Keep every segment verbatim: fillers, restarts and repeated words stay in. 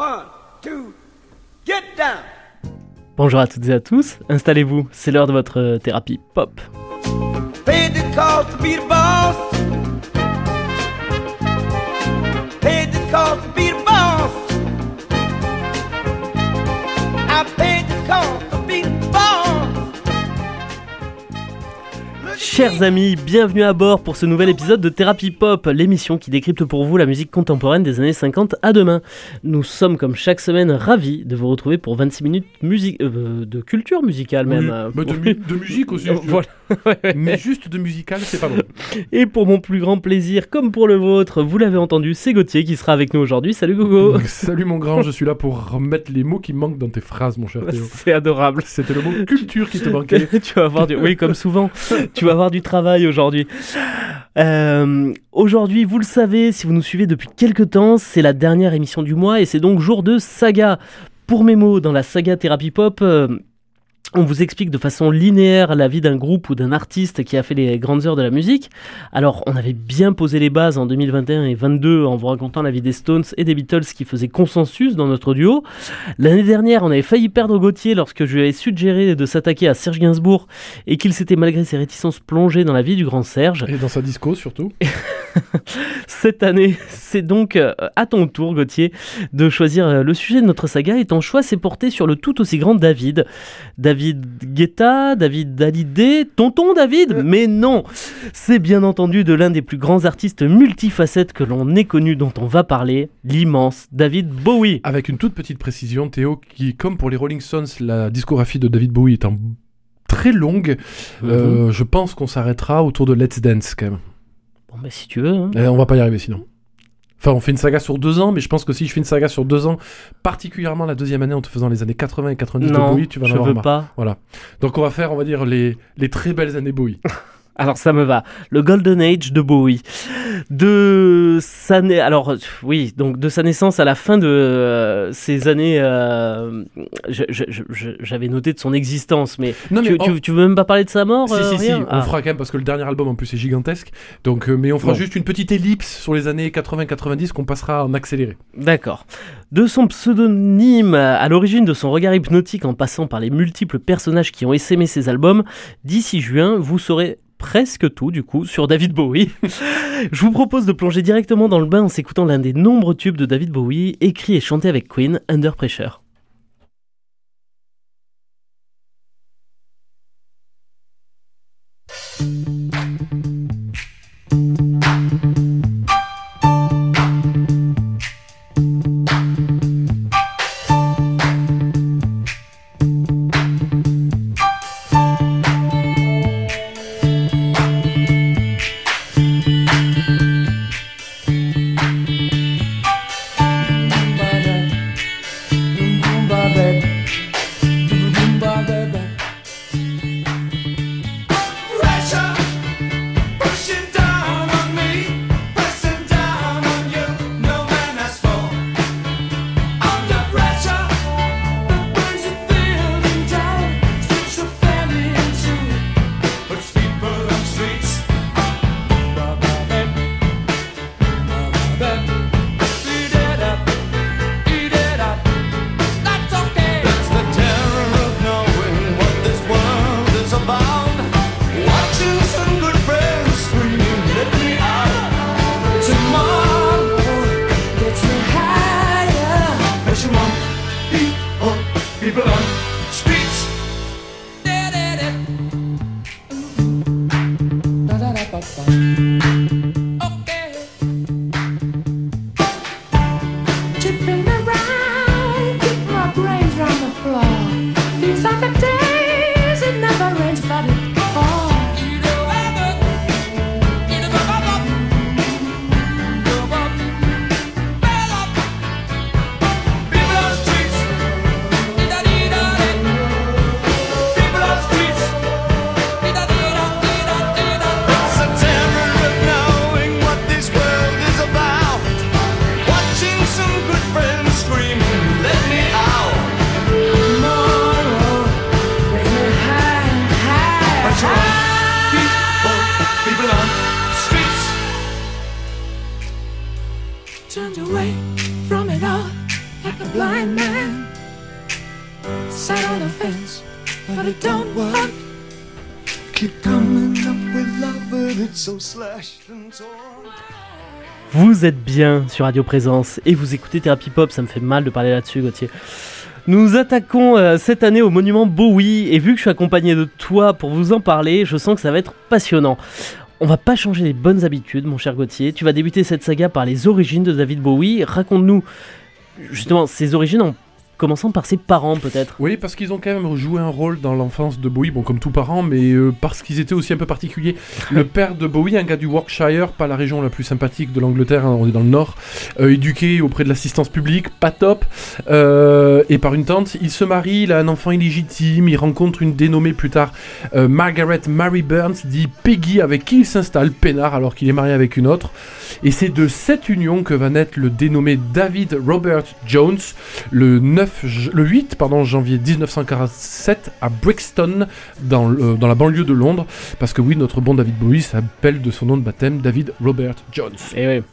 One, two, get down. Bonjour à toutes et à tous, installez-vous, c'est l'heure de votre euh, thérapie pop. Paid the cost to be the boss. Paid the cost to be the boss. I paid the cost to be the boss. Chers amis, bienvenue à bord pour ce nouvel épisode de Thérapie Pop, l'émission qui décrypte pour vous la musique contemporaine des années cinquante à demain. Nous sommes comme chaque semaine ravis de vous retrouver pour vingt-six minutes musique, euh, de culture musicale même. Oui, euh, mais de, mu- de musique aussi. Voilà. Mais juste de musical, c'est pas bon. Et pour mon plus grand plaisir, comme pour le vôtre, vous l'avez entendu, c'est Gauthier qui sera avec nous aujourd'hui. Salut Gogo. Salut mon grand, je suis là pour remettre les mots qui manquent dans tes phrases, mon cher Théo. C'est adorable. C'était le mot culture qui te manquait. Tu vas avoir du... Oui, comme souvent, tu vas avoir du travail aujourd'hui. Euh, aujourd'hui, vous le savez, si vous nous suivez depuis quelques temps, c'est la dernière émission du mois et c'est donc jour de saga. Pour mes mots, dans la saga Thérapie Pop, euh, on vous explique de façon linéaire la vie d'un groupe ou d'un artiste qui a fait les grandes heures de la musique. Alors, on avait bien posé les bases en deux mille vingt et un et vingt-deux en vous racontant la vie des Stones et des Beatles qui faisaient consensus dans notre duo. L'année dernière, on avait failli perdre Gauthier lorsque je lui avais suggéré de s'attaquer à Serge Gainsbourg et qu'il s'était malgré ses réticences plongé dans la vie du grand Serge. Et dans sa disco surtout. Cette année, c'est donc euh, à ton tour, Gauthier, de choisir euh, le sujet de notre saga. Et ton choix s'est porté sur le tout aussi grand David. David Guetta, David Hallyday, tonton David euh. Mais non, c'est bien entendu de l'un des plus grands artistes multifacettes que l'on ait connu, dont on va parler, l'immense David Bowie. Avec une toute petite précision, Théo, qui, comme pour les Rolling Stones, la discographie de David Bowie est en très longue. Mm-hmm. Euh, je pense qu'on s'arrêtera autour de Let's Dance, quand même. Bon, bah si tu veux. Hein. Eh, on va pas y arriver sinon. Enfin, on fait une saga sur deux ans, mais je pense que si je fais une saga sur deux ans, particulièrement la deuxième année en te faisant les années quatre-vingts et quatre-vingt-dix non, de Bowie, tu vas en avoir marre. Non, je veux pas. Voilà. Donc on va faire, on va dire, les, les très belles années Bowie. Alors ça me va, le Golden Age de Bowie, de sa na... alors oui donc de sa naissance à la fin de euh, ces années, euh, je, je, je, j'avais noté de son existence, mais, non, mais tu, on... tu, tu veux même pas parler de sa mort? Si euh, si rien si, ah. On fera quand même parce que le dernier album en plus est gigantesque, donc euh, mais on fera bon. Juste une petite ellipse sur les années quatre-vingts quatre-vingt-dix qu'on passera en accéléré. D'accord. De son pseudonyme à l'origine de son regard hypnotique en passant par les multiples personnages qui ont essaimé ses albums, d'ici juin vous saurez presque tout du coup sur David Bowie. Je vous propose de plonger directement dans le bain en s'écoutant l'un des nombreux tubes de David Bowie, écrit et chanté avec Queen, Under Pressure. blind man sat on a fence, but it don't work. Keep coming up with love, but it's so slashed and torn. Vous êtes bien sur Radio Présence et vous écoutez Thérapie Pop, ça me fait mal de parler là-dessus, Gauthier. Nous nous attaquons euh, cette année au monument Bowie et vu que je suis accompagné de toi pour vous en parler, je sens que ça va être passionnant. On va pas changer les bonnes habitudes, mon cher Gauthier. Tu vas débuter cette saga par les origines de David Bowie. Raconte-nous justement ses origines en commençant par ses parents peut-être. Oui, parce qu'ils ont quand même joué un rôle dans l'enfance de Bowie, bon comme tous parents, mais euh, parce qu'ils étaient aussi un peu particuliers. Le père de Bowie, un gars du Yorkshire, pas la région la plus sympathique de l'Angleterre, hein, on est dans le nord, euh, éduqué auprès de l'assistance publique, pas top, euh, et par une tante, il se marie, il a un enfant illégitime, il rencontre une dénommée plus tard euh, Margaret Mary Burns, dit Peggy, avec qui il s'installe peinard alors qu'il est marié avec une autre. Et c'est de cette union que va naître le dénommé David Robert Jones, le neuf le huit pardon, janvier dix-neuf cent quarante-sept à Brixton, dans, le, dans la banlieue de Londres, parce que oui, notre bon David Bowie s'appelle de son nom de baptême David Robert Jones. Et oui.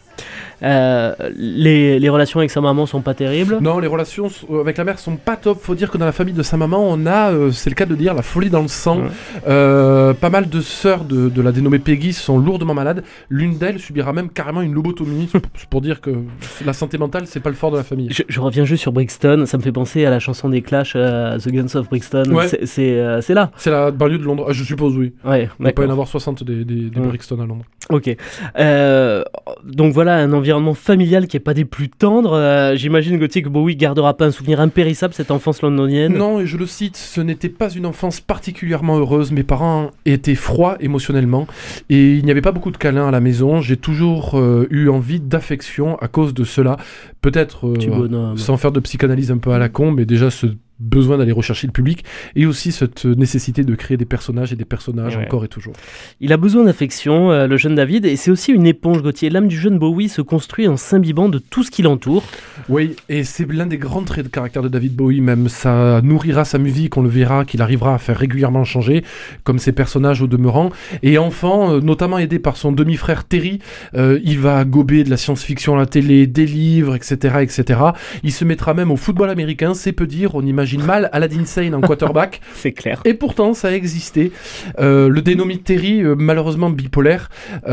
Euh, les, les relations avec sa maman sont pas terribles. Non, les relations avec la mère sont pas top. Faut dire que dans la famille de sa maman, on a, euh, c'est le cas de dire, la folie dans le sang. Ouais. Euh, pas mal de sœurs de, de la dénommée Peggy sont lourdement malades. L'une d'elles subira même carrément une lobotomie. C'est pour dire que la santé mentale, c'est pas le fort de la famille. Je, je reviens juste sur Brixton. Ça me fait penser à la chanson des Clash, euh, The Guns of Brixton. Ouais. C'est, c'est, euh, c'est là. C'est la banlieue de Londres. Ah, je suppose, oui. Ouais, il ne peut pas y en avoir soixante des, des, des mmh. Brixton à Londres. Ok. Euh, donc voilà, un environnement familial qui est pas des plus tendres. Euh, j'imagine, Gauthier, que Bowie gardera pas un souvenir impérissable cette enfance londonienne. Non, et je le cite, ce n'était pas une enfance particulièrement heureuse. Mes parents étaient froids émotionnellement et il n'y avait pas beaucoup de câlins à la maison. J'ai toujours euh, eu envie d'affection à cause de cela. Peut-être euh, sans faire de psychanalyse un peu à la con, mais déjà ce besoin d'aller rechercher le public et aussi cette nécessité de créer des personnages et des personnages ouais. encore et toujours. Il a besoin d'affection, euh, le jeune David, et c'est aussi une éponge, Gauthier. L'âme du jeune Bowie se construit en s'imbibant de tout ce qui l'entoure. Oui, et c'est l'un des grands traits de caractère de David Bowie même. Ça nourrira sa musique, on le verra, qu'il arrivera à faire régulièrement changer, comme ses personnages au demeurant. Et enfant, euh, notamment aidé par son demi-frère Terry, euh, il va gober de la science-fiction à la télé, des livres, et cetera, et cetera. Il se mettra même au football américain, c'est peu dire, on imagine mal Aladdin Sane en quarterback. C'est clair. Et pourtant, ça a existé. Euh, le dénommé Terry, euh, malheureusement bipolaire,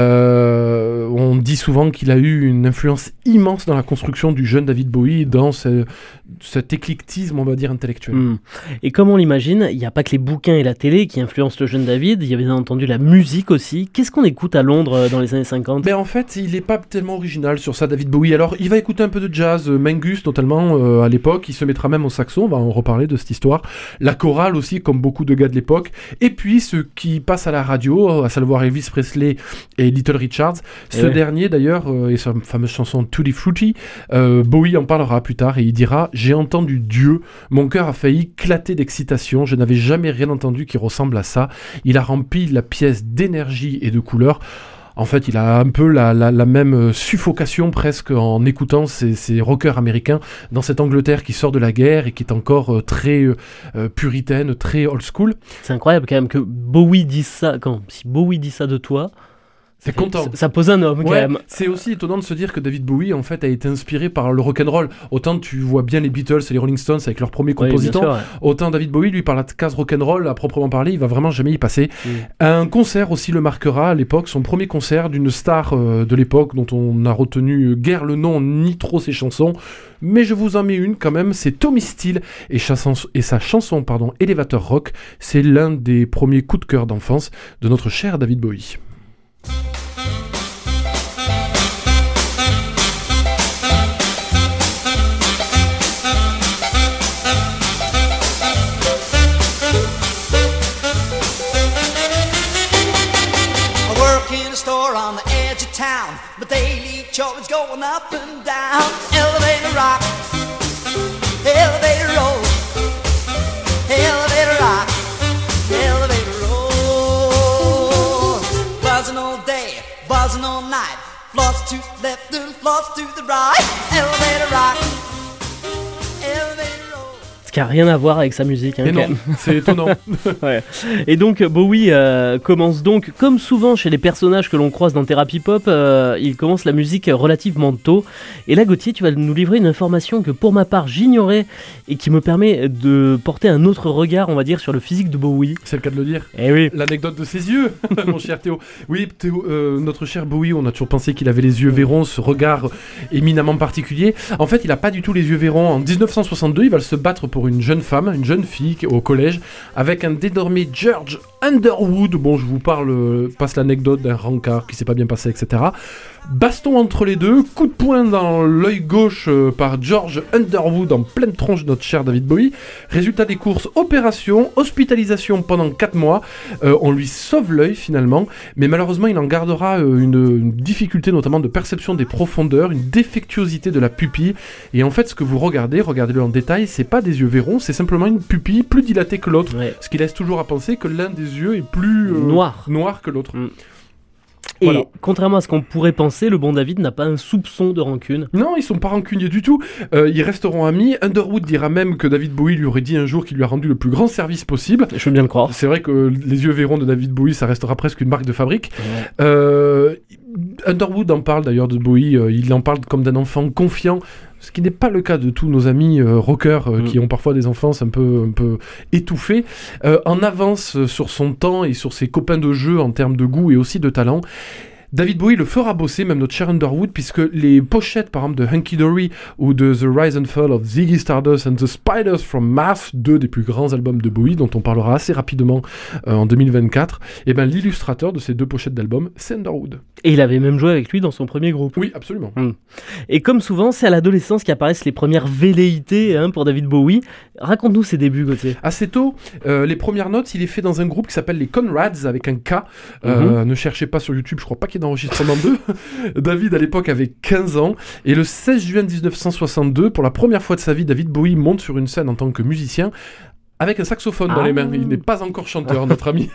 euh, on dit souvent qu'il a eu une influence immense dans la construction du jeune David Bowie, dans ce, cet éclectisme, on va dire, intellectuel. Mmh. Et comme on l'imagine, il n'y a pas que les bouquins et la télé qui influencent le jeune David, il y a bien entendu la musique aussi. Qu'est-ce qu'on écoute à Londres dans les années cinquante ? Ben en fait, il n'est pas tellement original sur ça, David Bowie. Alors, il va écouter un peu de jazz, Mingus notamment, euh, à l'époque. Il se mettra même au saxon, on va en reparler de cette histoire. La chorale aussi, comme beaucoup de gars de l'époque. Et puis, ce qui passe à la radio, à savoir Elvis Presley et Little Richards. Et ce ouais. dernier, d'ailleurs, euh, et sa fameuse chanson Tutti Frutti, euh, Bowie en parlera plus tard et il dira « J'ai entendu Dieu, mon cœur a failli éclater d'excitation, je n'avais jamais rien entendu qui ressemble à ça. Il a rempli la pièce d'énergie et de couleurs. » En fait, il a un peu la, la, la même suffocation presque en écoutant ces, ces rockers américains dans cette Angleterre qui sort de la guerre et qui est encore euh, très euh, puritaine, très old school. C'est incroyable quand même que Bowie dise ça. Quand, si Bowie dit ça de toi... C'est content. Ça, ça pose un homme quand ouais, même. C'est aussi étonnant de se dire que David Bowie en fait a été inspiré par le rock'n'roll. Autant tu vois bien les Beatles et les Rolling Stones avec leur premier compositeur, oui, ouais. autant David Bowie lui par la case rock'n'roll à proprement parler, il va vraiment jamais y passer. Mm. Un concert aussi le marquera à l'époque, son premier concert d'une star euh, de l'époque dont on n'a retenu guère le nom ni trop ses chansons. Mais je vous en mets une quand même, c'est Tommy Steele et, chanson, et sa chanson pardon, Elevator Rock. C'est l'un des premiers coups de cœur d'enfance de notre cher David Bowie. On the edge of town, but daily chores going up and down. Elevator rock, elevator roll, elevator rock, elevator roll. Buzzing all day, buzzing all night. Floss to the left and floss to the right. Elevator rock, elevator roll. qui a rien à voir avec sa musique. Hein, Mais quand non, même. c'est étonnant. Ouais. Et donc Bowie euh, commence donc, comme souvent chez les personnages que l'on croise dans Therapy Pop, euh, il commence la musique relativement tôt. Et là, Gauthier, tu vas nous livrer une information que pour ma part j'ignorais et qui me permet de porter un autre regard, on va dire, sur le physique de Bowie. C'est le cas de le dire. Eh oui. L'anecdote de ses yeux, mon cher Théo. Oui, Théo, euh, notre cher Bowie, on a toujours pensé qu'il avait les yeux verrons, ce regard éminemment particulier. En fait, il n'a pas du tout les yeux verrons. En dix-neuf cent soixante-deux, il va se battre pour une jeune femme, une jeune fille au collège, avec un dénommé George Underwood. Bon, je vous parle, euh, passe l'anecdote d'un rencard qui s'est pas bien passé, et cetera. Baston entre les deux, coup de poing dans l'œil gauche euh, par George Underwood en pleine tronche de notre cher David Bowie. Résultat des courses, opération, hospitalisation pendant quatre mois. Euh, on lui sauve l'œil finalement, mais malheureusement il en gardera euh, une, une difficulté notamment de perception des profondeurs, une défectuosité de la pupille. Et en fait, ce que vous regardez, regardez-le en détail, c'est pas des yeux verrons, c'est simplement une pupille plus dilatée que l'autre, Ouais. ce qui laisse toujours à penser que l'un des yeux est plus euh, Noir. noir que l'autre. Mm. Et Voilà. contrairement à ce qu'on pourrait penser, le bon David n'a pas un soupçon de rancune. Non, ils sont pas rancuniers du tout. Euh, ils resteront amis. Underwood dira même que David Bowie lui aurait dit un jour qu'il lui a rendu le plus grand service possible. Je veux bien le croire. C'est vrai que les yeux verrons de David Bowie, ça restera presque une marque de fabrique. Ouais. Euh, Underwood en parle d'ailleurs de Bowie. Euh, il en parle comme d'un enfant confiant. Ce qui n'est pas le cas de tous nos amis euh, rockers euh, Mm. qui ont parfois des enfances un peu, un peu étouffées. Euh, en avance euh, sur son temps et sur ses copains de jeu en termes de goût et aussi de talent. David Bowie le fera bosser, même notre cher Underwood, puisque les pochettes, par exemple, de Hunky Dory ou de The Rise and Fall of Ziggy Stardust and the Spiders from Mars, deux des plus grands albums de Bowie, dont on parlera assez rapidement euh, en deux mille vingt-quatre, et ben l'illustrateur de ces deux pochettes d'albums, c'est Underwood. Et il avait même joué avec lui dans son premier groupe. Oui, absolument. Et comme souvent, c'est à l'adolescence qu'apparaissent les premières velléités hein, pour David Bowie. Raconte-nous ses débuts, Gauthier. Assez tôt, euh, les premières notes, il est fait dans un groupe qui s'appelle les Conrads, avec un K. Euh, Mhm. Ne cherchez pas sur YouTube, je crois pas qu'il y ait d'enregistrement d'eux. David, à l'époque, avait quinze ans. Et le seize juin dix-neuf cent soixante-deux, pour la première fois de sa vie, David Bowie monte sur une scène en tant que musicien, avec un saxophone dans Ah. les mains. Il n'est pas encore chanteur, notre ami.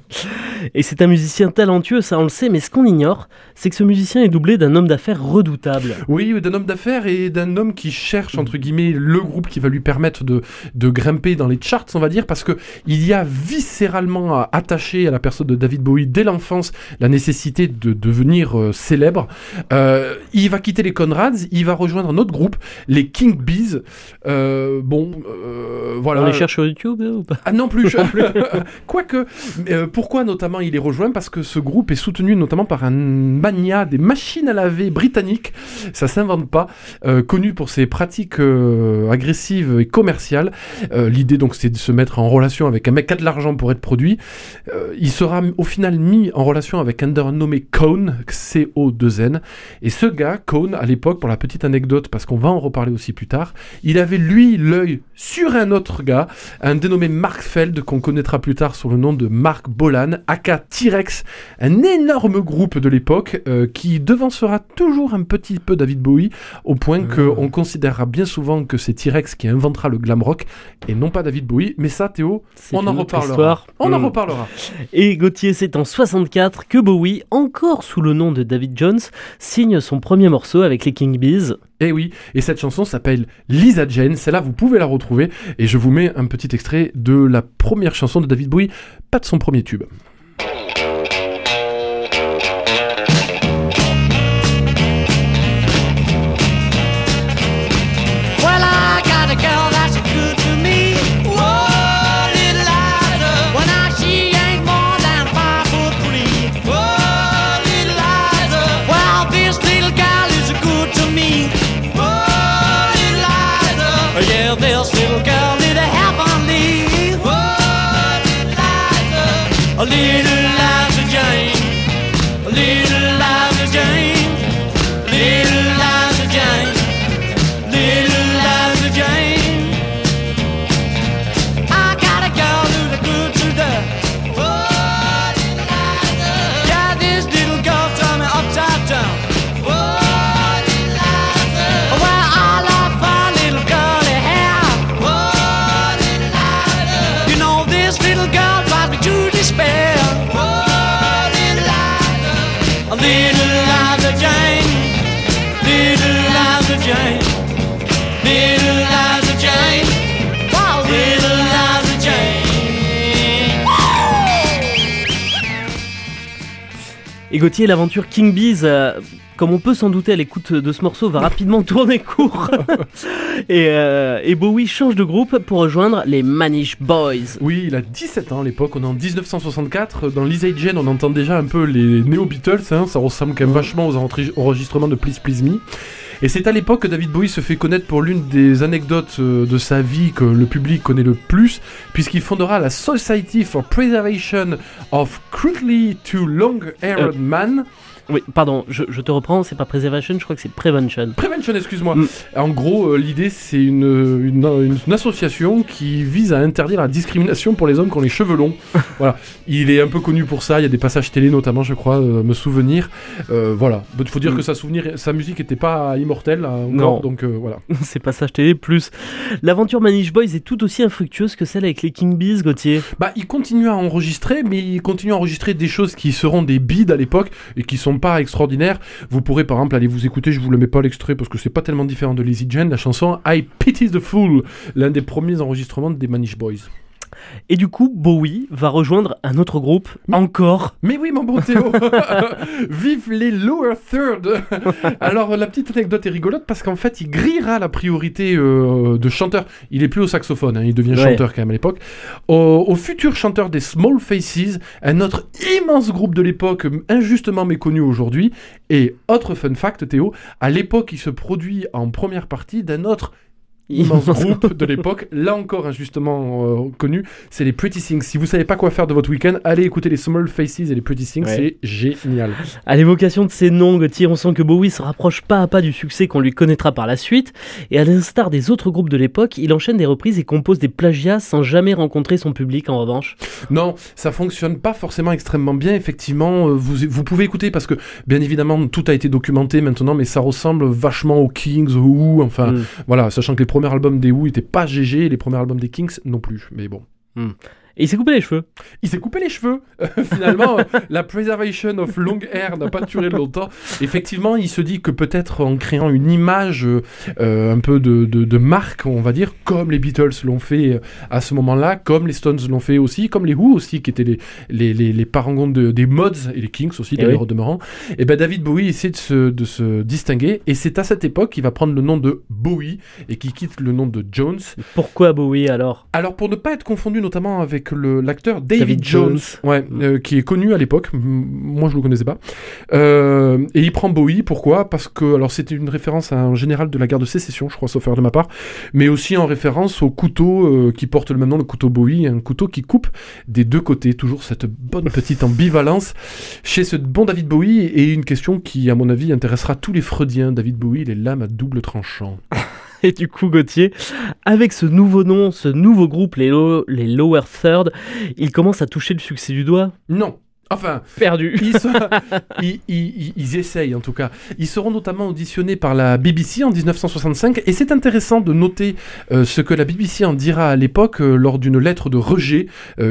Et c'est un musicien talentueux, ça on le sait, mais ce qu'on ignore, c'est que ce musicien est doublé d'un homme d'affaires redoutable. Oui, d'un homme d'affaires et d'un homme qui cherche, entre guillemets, le groupe qui va lui permettre de, de grimper dans les charts, on va dire, parce que il y a viscéralement attaché à la personne de David Bowie dès l'enfance la nécessité de devenir euh, célèbre. Euh, il va quitter les Conrads, il va rejoindre un autre groupe, les King Bees. Euh, bon, euh, voilà. On les cherche sur YouTube hein, ou pas? Ah non plus, quoique, euh, pourquoi notamment il est rejoint? Parce que ce groupe est soutenu notamment par un mania des machines à laver britanniques, ça s'invente pas, euh, connu pour ses pratiques euh, agressives et commerciales. Euh, l'idée donc c'est de se mettre en relation avec un mec qui a de l'argent pour être produit. Euh, il sera au final mis en relation avec un nommé Cohn, C O deux N, et ce gars, Cohn, à l'époque, pour la petite anecdote, parce qu'on va en reparler aussi plus tard, il avait lui l'œil sur un autre gars, un dénommé Mark Feld, qu'on connaîtra plus tard sous le nom de Mark Bolan, aka T-Rex, un énorme groupe de l'époque euh, qui devancera toujours un petit peu David Bowie, au point Mmh. qu'on considérera bien souvent que c'est T-Rex qui inventera le glam rock, et non pas David Bowie, mais ça Théo, C'est on en une autre reparlera. histoire. On en Mm. reparlera. Et Gauthier, c'est en soixante-quatre que Bowie, encore sous le nom de David Jones, signe son premier morceau avec les King Bees. Et oui, et cette chanson s'appelle Lisa Jane, celle-là vous pouvez la retrouver, et je vous mets un petit extrait de la première chanson de David Bowie, pas de son premier tube. Well, I got a girl that's good to me. Whoa, little Liza. When I she ain't more than five foot three. Whoa, little Liza. Well, this little gal is good to me. Whoa, little Liza. Yeah, this little girl need a heavenly. Whoa, little Liza. A little Liza Jane. A little Liza Jane. Little Liza Jane. Little Liza Jane. I got a girl who's good to the. Oh, little Liza. Yeah, this little girl turned me upside down. Oh, little Liza. Well, I love her little girly hair. Oh, Et Gauthier, l'aventure King Bees, euh, comme on peut s'en douter à l'écoute de ce morceau, va rapidement tourner court. et, euh, et Bowie change de groupe pour rejoindre les Manish Boys. Oui, il a dix-sept ans à l'époque, on est en dix-neuf cent soixante-quatre. Dans Lisa Jane, on entend déjà un peu les néo-Beatles, hein, ça ressemble quand même vachement aux enregistrements de Please Please Me. Et c'est à l'époque que David Bowie se fait connaître pour l'une des anecdotes de sa vie que le public connaît le plus, puisqu'il fondera la Society for Preservation of Crudely Too Long-Haired Euh. Man. Oui, pardon, je, je te reprends, c'est pas Preservation, je crois que c'est Prevention. Prevention, excuse-moi. Mm. En gros, euh, l'idée, c'est une, une, une, une association qui vise à interdire la discrimination pour les hommes qui ont les cheveux longs. Voilà. Il est un peu connu pour ça, il y a des passages télé notamment, je crois, euh, me souvenir. Euh, voilà. Il faut dire Mm. que sa, souvenir, sa musique n'était pas immortelle, là, encore, Non. donc euh, voilà. C'est passage télé plus. L'aventure Manish Boys est tout aussi infructueuse que celle avec les King Bees, Gauthier. Bah, il continue à enregistrer, mais il continue à enregistrer des choses qui seront des bides à l'époque et qui sont pas extraordinaires. Vous pourrez par exemple aller vous écouter, je vous le mets pas l'extrait parce que c'est pas tellement différent de Lazy Jane, la chanson I Pity the Fool, l'un des premiers enregistrements des Manish Boys. Et du coup, Bowie va rejoindre un autre groupe, encore. Mais oui, mon bon Théo. Vive les Lower Third. Alors, la petite anecdote est rigolote parce qu'en fait, il grillera la priorité euh, de chanteur. Il est plus au saxophone, hein, il devient Ouais. chanteur quand même à l'époque. Au, au futur chanteur des Small Faces, un autre immense groupe de l'époque, injustement méconnu aujourd'hui. Et autre fun fact, Théo, à l'époque, il se produit en première partie d'un autre immense groupe de l'époque, là encore injustement euh, connu, c'est les Pretty Things. Si vous savez pas quoi faire de votre week-end, allez écouter les Small Faces et les Pretty Things, Ouais. c'est génial. À l'évocation de ces noms, Gauthier, on sent que Bowie se rapproche pas à pas du succès qu'on lui connaîtra par la suite. Et à l'instar des autres groupes de l'époque, il enchaîne des reprises et compose des plagiats sans jamais rencontrer son public en revanche. Non, ça fonctionne pas forcément extrêmement bien, effectivement. euh, Vous, vous pouvez écouter parce que, bien évidemment, tout a été documenté maintenant, mais ça ressemble vachement aux Kings, aux Who, enfin, Mm. voilà, sachant que les premiers albums des Who n'étaient pas G G et les premiers albums des Kings non plus, mais bon. Et il s'est coupé les cheveux. Il s'est coupé les cheveux. Finalement, euh, la preservation of long hair n'a pas duré longtemps. Effectivement, il se dit que peut-être en créant une image euh, un peu de, de, de marque, on va dire, comme les Beatles l'ont fait euh, à ce moment-là, comme les Stones l'ont fait aussi, comme les Who aussi, qui étaient les, les, les, les parangons de, des mods, et les Kings aussi, Eh d'ailleurs, oui. au demeurant. Et ben David Bowie essaie de se, de se distinguer, et c'est à cette époque qu'il va prendre le nom de Bowie, et qu'il quitte le nom de Jones. Pourquoi Bowie alors? Alors, pour ne pas être confondu notamment avec le, l'acteur David, David Jones, Jones. ouais, Mm. euh, qui est connu à l'époque, M- moi je le connaissais pas, euh, et il prend Bowie, pourquoi? Parce que, alors c'était une référence à un général de la guerre de sécession, je crois, sauf erreur de ma part, mais aussi en référence au couteau euh, qui porte le même nom, le couteau Bowie, un couteau qui coupe des deux côtés, toujours cette bonne petite ambivalence chez ce bon David Bowie, et une question qui, à mon avis, intéressera tous les freudiens. David Bowie, les lames à double tranchant. Et du coup, Gauthier, avec ce nouveau nom, ce nouveau groupe, les, Lo- les Lower Third, il commence à toucher le succès du doigt. Non. Enfin, Perdu. ils, se- ils, ils- ils essayent en tout cas. Ils seront notamment auditionnés par la B B C en dix-neuf cent soixante-cinq, et c'est intéressant de noter euh, ce que la B B C en dira à l'époque euh, lors d'une lettre de rejet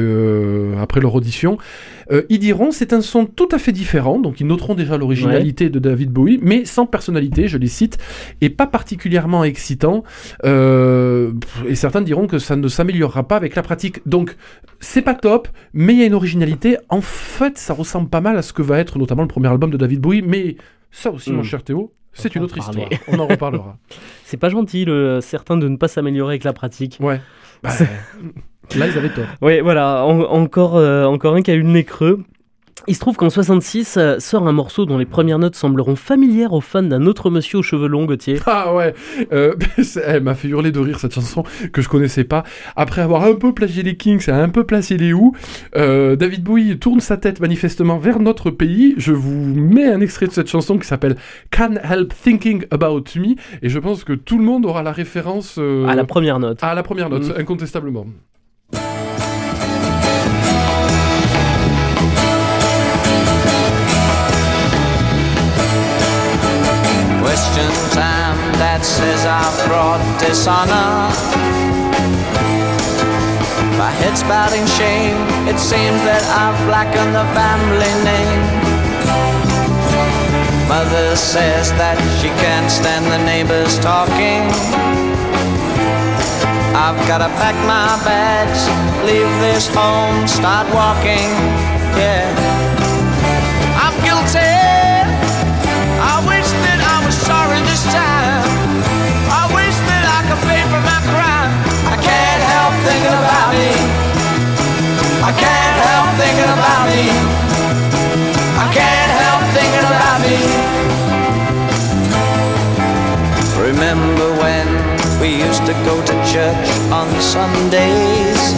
euh, après leur audition. Euh, ils diront c'est un son tout à fait différent, donc ils noteront déjà l'originalité de David Bowie, mais sans personnalité, je les cite, et pas particulièrement excitant. Euh, et certains diront que ça ne s'améliorera pas avec la pratique. Donc c'est pas top, mais il y a une originalité. En fait, ça ressemble pas mal à ce que va être notamment le premier album de David Bowie, mais ça aussi, Mm. mon cher Théo, c'est On une va autre en parler. histoire. On en reparlera. C'est pas gentil, le, certain de ne pas s'améliorer avec la pratique. Ouais. Bah, là, ils avaient tort. Oui, voilà, en- encore, euh, encore un qui a eu le nez creux. Il se trouve qu'en soixante-six euh, sort un morceau dont les premières notes sembleront familières aux fans d'un autre monsieur aux cheveux longs, Gauthier. Ah ouais, euh, c'est- elle m'a fait hurler de rire cette chanson que je connaissais pas. Après avoir un peu plagié les Kings et un peu placé les Who, euh, David Bowie tourne sa tête manifestement vers notre pays. Je vous mets un extrait de cette chanson qui s'appelle Can't Help Thinking About Me, et je pense que tout le monde aura la référence euh, À la première note. à la première note, Mm. incontestablement. Question time, Dad says I've brought dishonor. My head's bowed in shame, it seems that I've blackened the family name. Mother says that she can't stand the neighbors talking. I've gotta pack my bags, leave this home, start walking, yeah. I'm guilty to go to church on Sundays.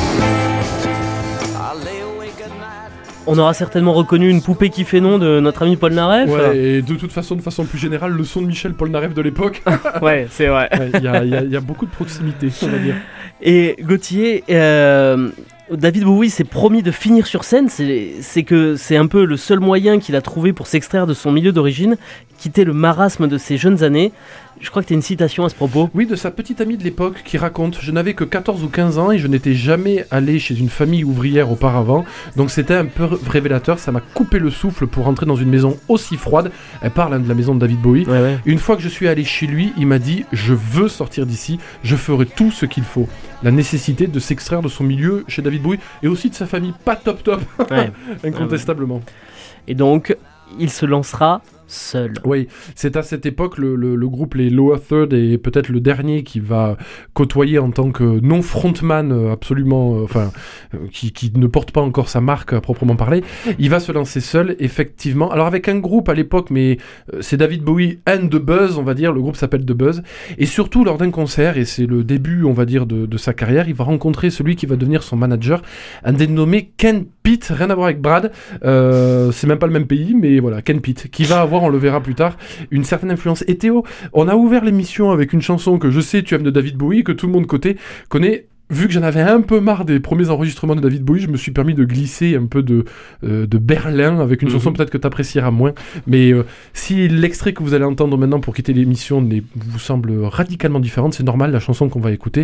I lay awake at night. On aura certainement reconnu une poupée qui fait non de notre ami Paul Naref. Ouais, et de toute façon, de façon plus générale, le son de Michel Polnareff de l'époque. Ouais, c'est vrai. Il ouais, y, y, y a beaucoup de proximité, on va dire. Et Gauthier, euh, David Bowie s'est promis de finir sur scène. C'est, c'est que c'est un peu le seul moyen qu'il a trouvé pour s'extraire de son milieu d'origine, quitter le marasme de ses jeunes années. Je crois que tu as une citation à ce propos. Oui, de sa petite amie de l'époque qui raconte « Je n'avais que quatorze ou quinze ans et je n'étais jamais allé chez une famille ouvrière auparavant, donc c'était un peu révélateur, ça m'a coupé le souffle pour rentrer dans une maison aussi froide. » Elle parle hein, de la maison de David Bowie. Ouais, ouais. Une fois que je suis allé chez lui, il m'a dit « Je veux sortir d'ici, je ferai tout ce qu'il faut. » La nécessité de s'extraire de son milieu chez David Bowie et aussi de sa famille pas top top, Ouais. incontestablement. Et donc, il se lancera seul. Oui, c'est à cette époque le, le, le groupe les Lower Third est peut-être le dernier qui va côtoyer en tant que non frontman euh, absolument, euh, enfin, euh, qui, qui ne porte pas encore sa marque à proprement parler. Il va se lancer seul, effectivement. Alors avec un groupe à l'époque, mais euh, c'est David Bowie and The Buzz, on va dire. Le groupe s'appelle The Buzz. Et surtout lors d'un concert, et c'est le début, on va dire, de, de sa carrière, il va rencontrer celui qui va devenir son manager, un dénommé Ken Pitt, rien à voir avec Brad. Euh, c'est même pas le même pays, mais voilà, Ken Pitt, qui va avoir, on le verra plus tard, une certaine influence. Et Théo, on a ouvert l'émission avec une chanson que je sais tu aimes de David Bowie, que tout le monde côté connaît. Vu que j'en avais un peu marre des premiers enregistrements de David Bowie, je me suis permis de glisser un peu de, euh, de Berlin avec une mm-hmm. chanson peut-être que tu apprécieras moins. Mais euh, si l'extrait que vous allez entendre maintenant pour quitter l'émission les, vous semble radicalement différente, c'est normal, la chanson qu'on va écouter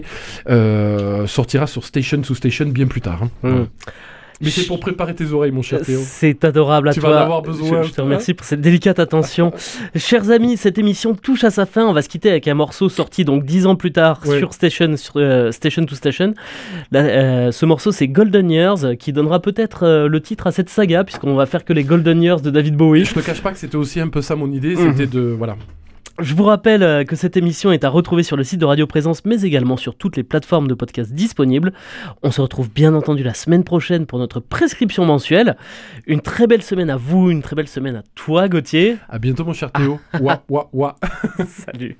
euh, sortira sur Station to Station bien plus tard. Hein. Mm. Voilà. Mais c'est pour préparer tes oreilles, mon cher Théo. C'est adorable à tu toi. Tu vas en avoir besoin. Je, je te remercie pour cette délicate attention. Chers amis, cette émission touche à sa fin. On va se quitter avec un morceau sorti donc dix ans plus tard ouais. sur Station, sur, euh, Station to Station. Là, euh, ce morceau, c'est Golden Years, qui donnera peut-être euh, le titre à cette saga, puisqu'on va faire que les Golden Years de David Bowie. Je te cache pas que c'était aussi un peu ça mon idée. C'était mmh. de... Voilà. Je vous rappelle que cette émission est à retrouver sur le site de Radio Présence, mais également sur toutes les plateformes de podcast disponibles. On se retrouve bien entendu la semaine prochaine pour notre prescription mensuelle. Une très belle semaine à vous, une très belle semaine à toi, Gauthier. À bientôt, mon cher Théo. Ouah, ouah, ouah. Salut.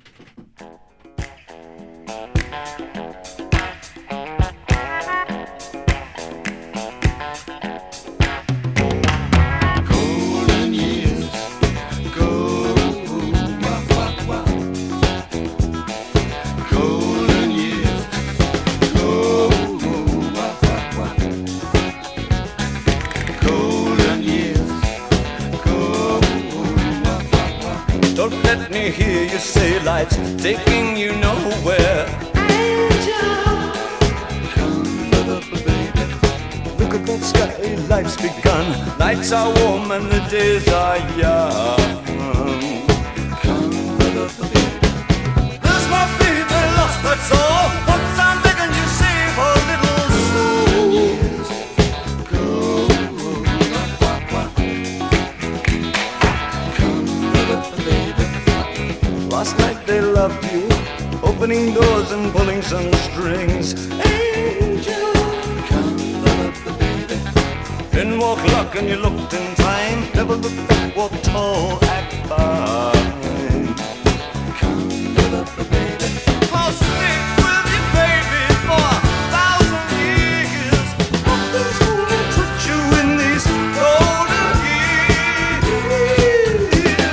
Let me hear you say life's taking you nowhere. Angel, come up, baby. Look at that sky, life's begun. Nights are warm and the days are young. Come up, baby. There's my baby lost, that's all. Once I'm begging you, save a little soul. Go, come up, baby. Last night they loved you, opening doors and pulling some strings. Angel, come up, baby. Then walk luck and you looked in time. Never looked back, walk tall, act fine. Come up, baby. I'll stick with you, baby, for a thousand years. Nothing's gonna touch you in these golden years.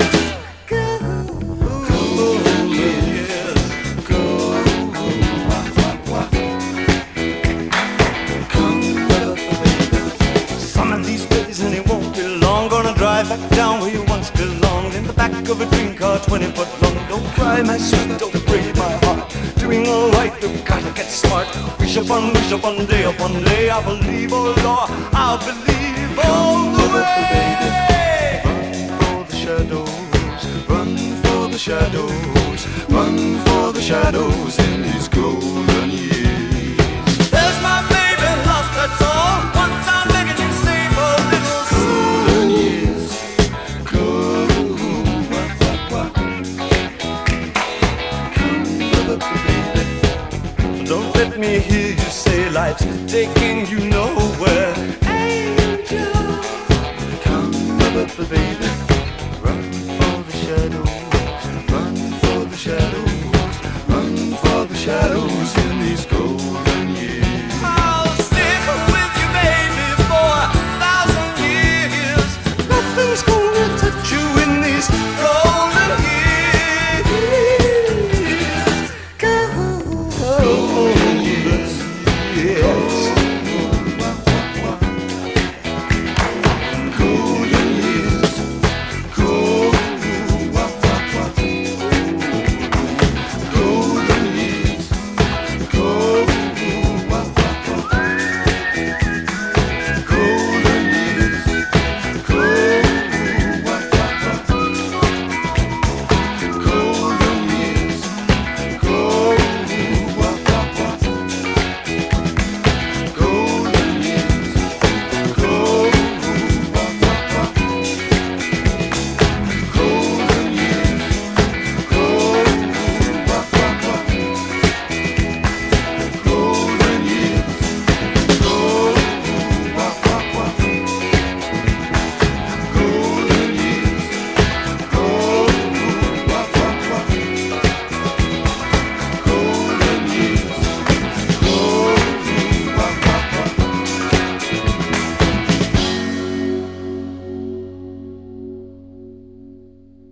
Back down where you once belonged, in the back of a dream car, twenty foot long. Don't cry, my sweet, don't break my heart. Doing all right, you've gotta get smart. Wish upon, wish upon, day upon day. I believe, oh Lord, I believe all the way. Run for the shadows, run for the shadows, run for the shadows in these golden years. There's my baby lost, that's all. Once I'm begging you, save a little golden years. Don't let me hear you say life's taking you nowhere. Angel, come up, baby. Run for the shadows, run for the shadows, run for the shadows. blues in these golden